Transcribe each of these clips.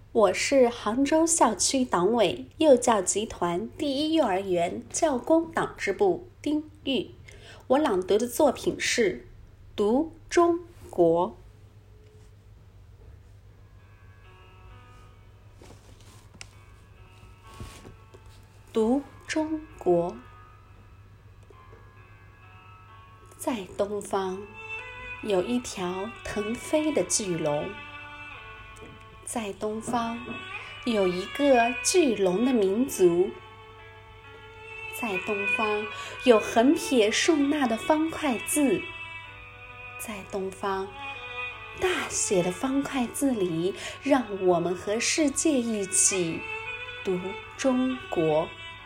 我是杭州校区党委幼教集团第一幼儿园教工党支部丁玉。我朗读的作品是《读中国》。读中国，在东方有一条腾飞的巨龙，在东方有一个巨龙的民族，在东方有横撇竖捺的方块字，在东方大写的方块字里，让我们和世界一起读中国。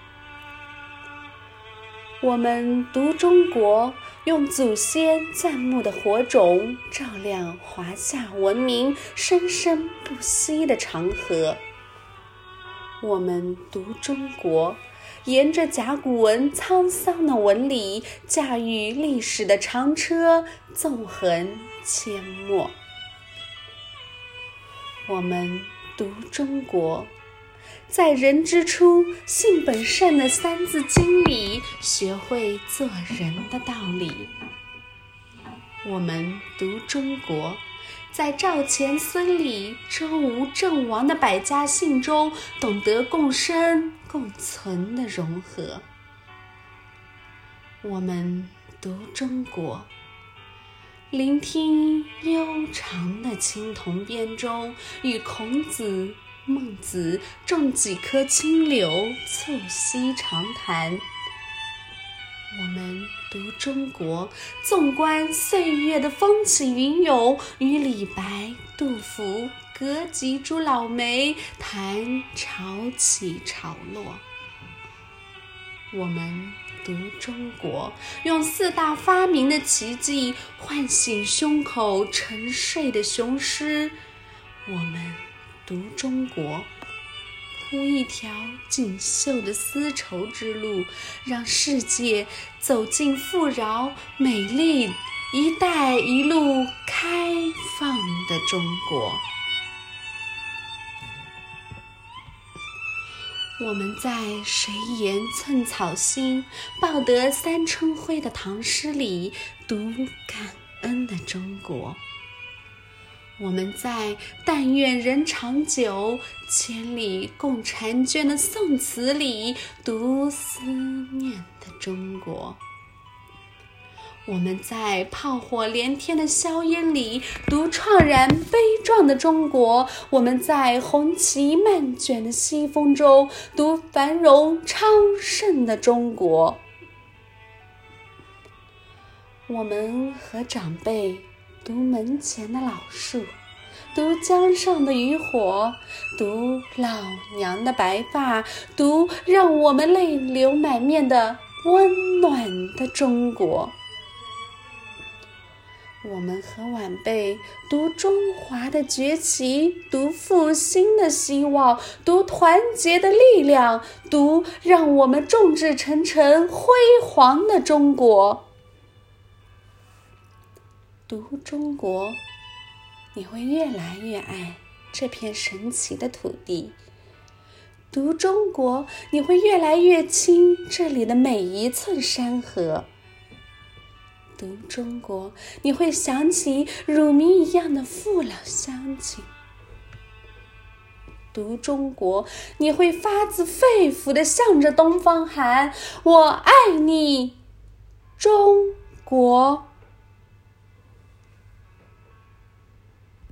我们读中国，用祖先钻木的火种照亮华夏文明生生不息的长河。我们读中国，沿着甲骨文沧桑的纹理，驾驭历史的长车，纵横阡陌。我们读中国，在人之初性本善的三字经里学会做人的道理。我们读中国，在赵钱孙李周吴郑王的百家姓中懂得共生共存的融合。我们读中国，聆听悠长的青铜编钟，与孔子孟子种几棵清柳，促膝长谈。我们读中国，纵观岁月的风起云涌，与李白、杜甫、歌几株老梅，谈潮起潮落。我们读中国，用四大发明的奇迹唤醒胸口沉睡的雄狮。我们读中国，铺一条锦绣的丝绸之路，让世界走进富饶美丽一带一路开放的中国。我们在谁言寸草心，报得三春晖的唐诗里读感恩的中国。我们在但愿人长久，千里共婵娟的宋词里读思念的中国。我们在炮火连天的硝烟里读怆然悲壮的中国。我们在红旗漫卷的西风中读繁荣昌盛的中国。我们和长辈读门前的老树，读江上的渔火，读老娘的白发，读让我们泪流满面的温暖的中国。我们和晚辈读中华的崛起，读复兴的希望，读团结的力量，读让我们众志成城辉煌的中国。读中国，你会越来越爱这片神奇的土地。读中国，你会越来越亲这里的每一寸山河。读中国，你会想起乳名一样的父老乡亲。读中国，你会发自肺腑地向着东方喊：我爱你，中国。